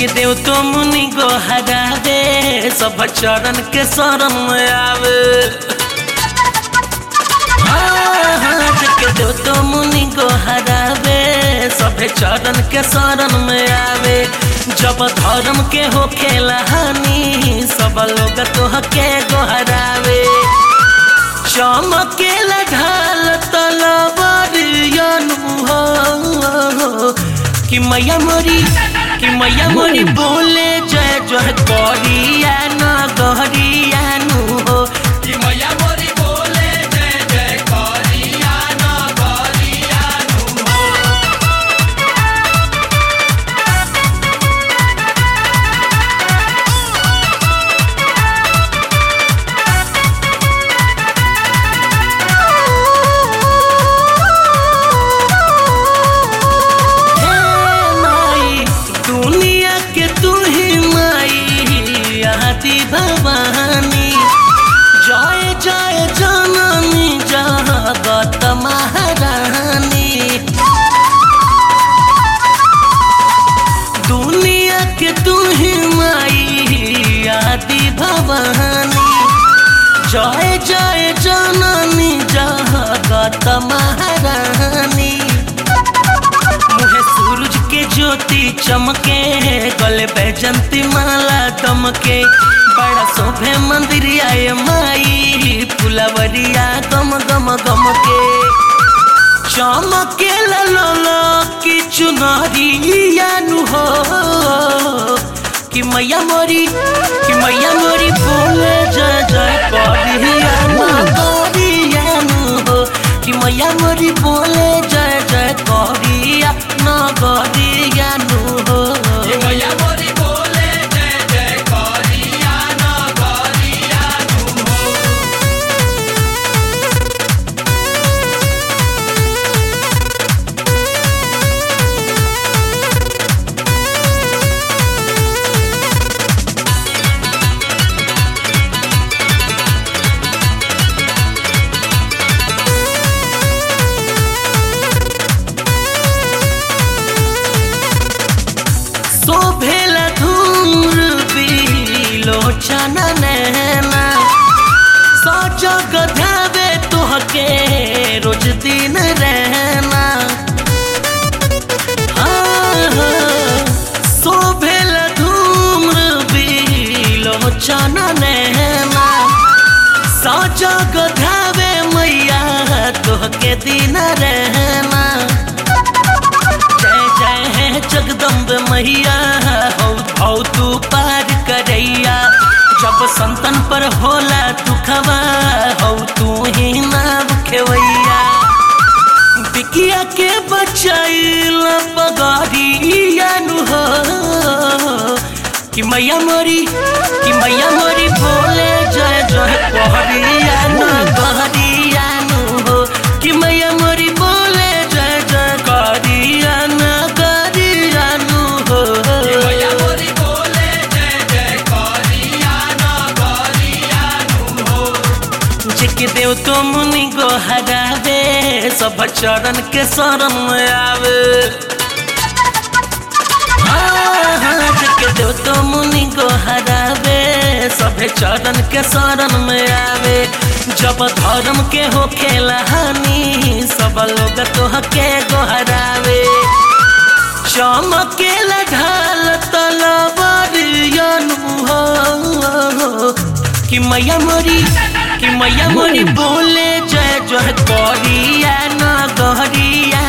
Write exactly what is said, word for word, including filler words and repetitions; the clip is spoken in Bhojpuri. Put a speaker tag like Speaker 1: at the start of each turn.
Speaker 1: जेके देव तो मुनि को हरावे सब चरण के शरण में आवे। हाँ हाँ जेके देव तो मुनि को हरावे सब चरण के शरण में आवे। जब धर्म के हो खेला हानि सब लोग तो के गोहरावे। चमके ढाल तलवारियनु हो कि मैया मोरी कि मैया मोरी बोले जय जय करिया न गहरियानु हो
Speaker 2: कि मैया मोरी बोले जय जय करिया न गहरियानु हो।
Speaker 1: भवानी जय जय जननी जगत महारानी। दुनिया के तू ही माई आदि भवानी जय जय जननी जगत महारानी। मुहे सूरज के ज्योति चमके गले बैजंती माला दमके। बड़ा शोभे मंदिर आए माई फुलवरिया गम गम गम के। चमके लो की चुनरिया नु हो कि मैया मोरी कि मैया मोरी बोले जय जय करिया न करिया नु हो कि मैया मोरी बोले जय जय करिया न करिया नु हो।
Speaker 2: कि मैया मोरी बोले जय जय करिया न गहरियानु हो।
Speaker 1: शोभेला धूम्र बिलोचन नैना सजग ध्यावे तोहके रोज दिन रहना। हाँ हाँ शोभेला धूम्र बिलोचन नैना सजग ध्यावे मैया तोहके दिन रहना। जय जय है जगदम्ब मैया हो हो तू पार करैया। जब संतन पर होला तू खवा हो तू ही नाव खेवैया। बिकिया के बचाइल बगरिया नु हो कि मैया मोरी कि मैया मोरी बोले जय जय कहरिया न गहरिया नु हो कि मैया मोरी बोले जय जय करिया न करिया नु हो।
Speaker 2: कि मैया मोरी बोले जय जय करिया न गहरियानु हो।
Speaker 1: जेके देव तो मुनि को हरावे सब चरण के शरण में आवे। हाँ हाँ जेके देव तो मुनि को हरावे सब चरण के शरण में आवे। जब धर्म के हो खेला हानि सब लोग तो के गोहरावे। चमके ढाल तलवारियनु हो कि मैया मोरी कि मैया मोरी बोले जय जय करिया न गहरिया